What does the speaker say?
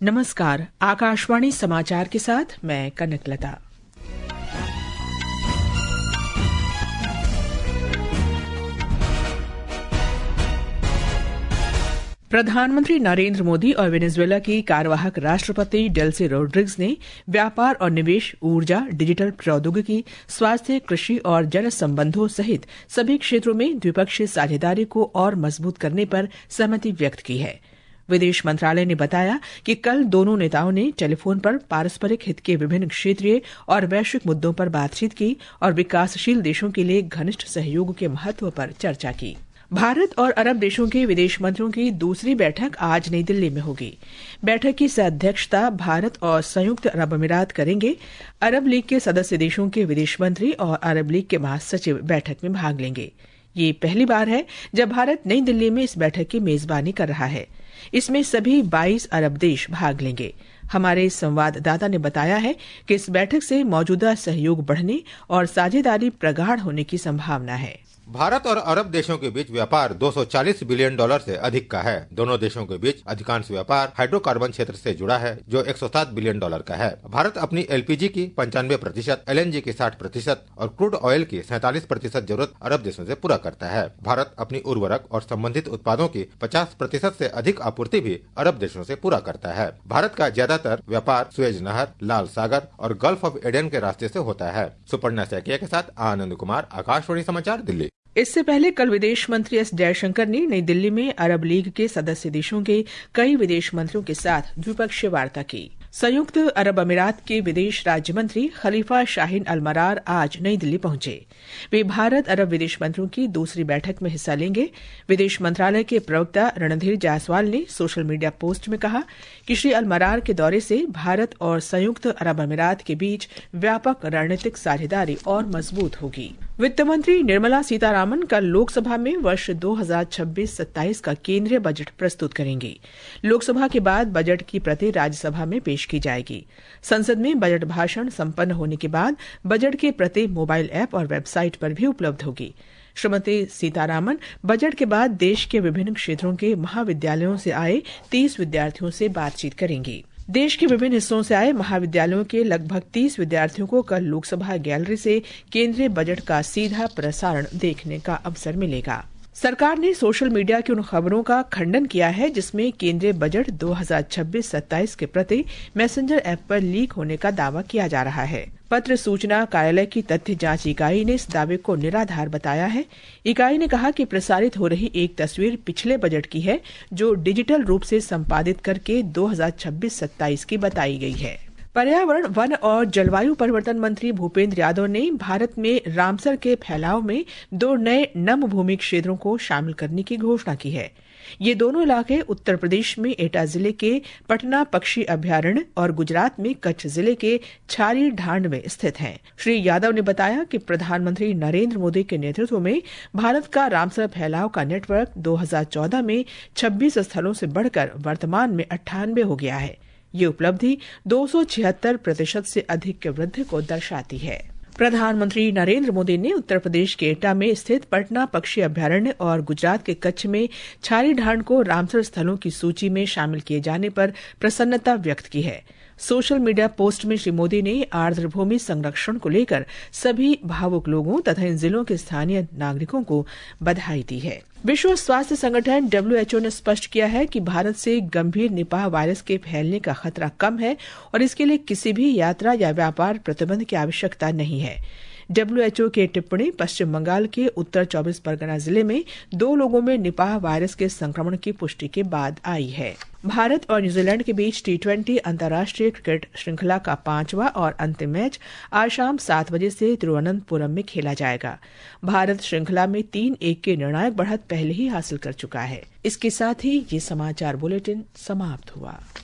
नमस्कार, आकाशवाणी समाचार के साथ मैं कनकलता। प्रधानमंत्री नरेंद्र मोदी और वेनेजुएला की कार्यवाहक राष्ट्रपति डेल्सी रोड्रिग्स ने व्यापार और निवेश, ऊर्जा, डिजिटल प्रौद्योगिकी, स्वास्थ्य, कृषि और जल संबंधों सहित सभी क्षेत्रों में द्विपक्षीय साझेदारी को और मजबूत करने पर सहमति व्यक्त की है। विदेश मंत्रालय ने बताया कि कल दोनों नेताओं ने टेलीफोन पर पारस्परिक हित के विभिन्न क्षेत्रीय और वैश्विक मुद्दों पर बातचीत की और विकासशील देशों के लिए घनिष्ठ सहयोग के महत्व पर चर्चा की। भारत और अरब देशों के विदेश मंत्रियों की दूसरी बैठक आज नई दिल्ली में होगी। बैठक की अध्यक्षता भारत और संयुक्त अरब अमीरात करेंगे। अरब लीग के सदस्य देशों के विदेश मंत्री और अरब लीग के महासचिव बैठक में भाग लेंगे। ये पहली बार है जब भारत नई दिल्ली में इस बैठक की मेजबानी कर रहा है। इसमें सभी 22 अरब देश भाग लेंगे। हमारे संवाददाता ने बताया है कि इस बैठक से मौजूदा सहयोग बढ़ने और साझेदारी प्रगाढ़ होने की संभावना है। भारत और अरब देशों के बीच व्यापार $240 बिलियन से अधिक का है। दोनों देशों के बीच अधिकांश व्यापार हाइड्रोकार्बन क्षेत्र से जुड़ा है, जो $107 बिलियन का है। भारत अपनी एलपीजी की 95%, एलएनजी की 60% और क्रूड ऑयल की 47% जरूरत अरब देशों से पूरा करता है। भारत अपनी उर्वरक और संबंधित उत्पादों की 50% से अधिक आपूर्ति भी अरब देशों से पूरा करता है। भारत का ज्यादातर व्यापार सुएज नहर, लाल सागर और गल्फ ऑफ एडन के रास्ते से होता है। सुपर्णा सैकिया के साथ आनंद कुमार, आकाशवाणी समाचार, दिल्ली। इससे पहले कल विदेश मंत्री एस जयशंकर ने नई दिल्ली में अरब लीग के सदस्य देशों के कई विदेश मंत्रियों के साथ द्विपक्षीय वार्ता की। संयुक्त अरब अमीरात के विदेश राज्य मंत्री खलीफा शाहीन अल मरार आज नई दिल्ली पहुंचे। वे भारत अरब विदेश मंत्रियों की दूसरी बैठक में हिस्सा लेंगे। विदेश मंत्रालय के प्रवक्ता रणधीर जायसवाल ने सोशल मीडिया पोस्ट में कहा कि श्री अल मरार के दौरे से भारत और संयुक्त अरब अमीरात के बीच व्यापक रणनीतिक साझेदारी और मजबूत होगी। वित्त मंत्री निर्मला सीतारामन कल लोकसभा में वर्ष 2026-27 का केंद्रीय बजट प्रस्तुत करेंगी। लोकसभा के बाद बजट की प्रति राज्यसभा में पेश की जाएगी। संसद में बजट भाषण संपन्न होने के बाद बजट की प्रति मोबाइल ऐप और वेबसाइट पर भी उपलब्ध होगी। श्रीमती सीतारामन बजट के बाद देश के विभिन्न क्षेत्रों के महाविद्यालयों से आए 30 विद्यार्थियों से बातचीत करेंगी। देश के विभिन्न हिस्सों से आए महाविद्यालयों के लगभग 30 विद्यार्थियों को कल लोकसभा गैलरी से केंद्रीय बजट का सीधा प्रसारण देखने का अवसर मिलेगा। सरकार ने सोशल मीडिया की उन खबरों का खंडन किया है जिसमें केंद्रीय बजट 2026-27 के प्रति मैसेंजर ऐप पर लीक होने का दावा किया जा रहा है। पत्र सूचना कार्यालय की तथ्य जांच इकाई ने इस दावे को निराधार बताया है। इकाई ने कहा कि प्रसारित हो रही एक तस्वीर पिछले बजट की है, जो डिजिटल रूप से संपादित करके 2026-27 की बताई गई है। पर्यावरण, वन और जलवायु परिवर्तन मंत्री भूपेंद्र यादव ने भारत में रामसर के फैलाव में 2 नए नम भूमि क्षेत्रों को शामिल करने की घोषणा की है। ये दोनों इलाके उत्तर प्रदेश में एटा जिले के पटना पक्षी अभ्यारण्य और गुजरात में कच्छ जिले के छारी ढांड में स्थित हैं। श्री यादव ने बताया कि प्रधानमंत्री नरेंद्र मोदी के नेतृत्व में भारत का रामसर फैलाव का नेटवर्क 2014 में 26 स्थलों से बढ़कर वर्तमान में 98 हो गया है। ये उपलब्धि 276% से अधिक के वृद्धि को दर्शाती है। प्रधानमंत्री नरेंद्र मोदी ने उत्तर प्रदेश के एटा में स्थित पटना पक्षी अभ्यारण्य और गुजरात के कच्छ में छारी ढांड को रामसर स्थलों की सूची में शामिल किए जाने पर प्रसन्नता व्यक्त की है। सोशल मीडिया पोस्ट में श्री मोदी ने आर्द्र भूमि संरक्षण को लेकर सभी भावुक लोगों तथा इन जिलों के स्थानीय नागरिकों को बधाई दी है। विश्व स्वास्थ्य संगठन WHO ने स्पष्ट किया है कि भारत से गंभीर निपाह वायरस के फैलने का खतरा कम है और इसके लिए किसी भी यात्रा या व्यापार प्रतिबंध की आवश्यकता नहीं है। WHO की टिप्पणी पश्चिम बंगाल के उत्तर 24 परगना जिले में 2 लोगों में निपाह वायरस के संक्रमण की पुष्टि के बाद आई है। भारत और न्यूजीलैंड के बीच T20 अंतर्राष्ट्रीय क्रिकेट श्रृंखला का 5वां और अंतिम मैच आज शाम 7 बजे से तिरुवनंतपुरम में खेला जाएगा। भारत श्रृंखला में 3-1 की निर्णायक बढ़त पहले ही हासिल कर चुका है। इसके साथ ही ये समाचार बुलेटिन समाप्त हुआ।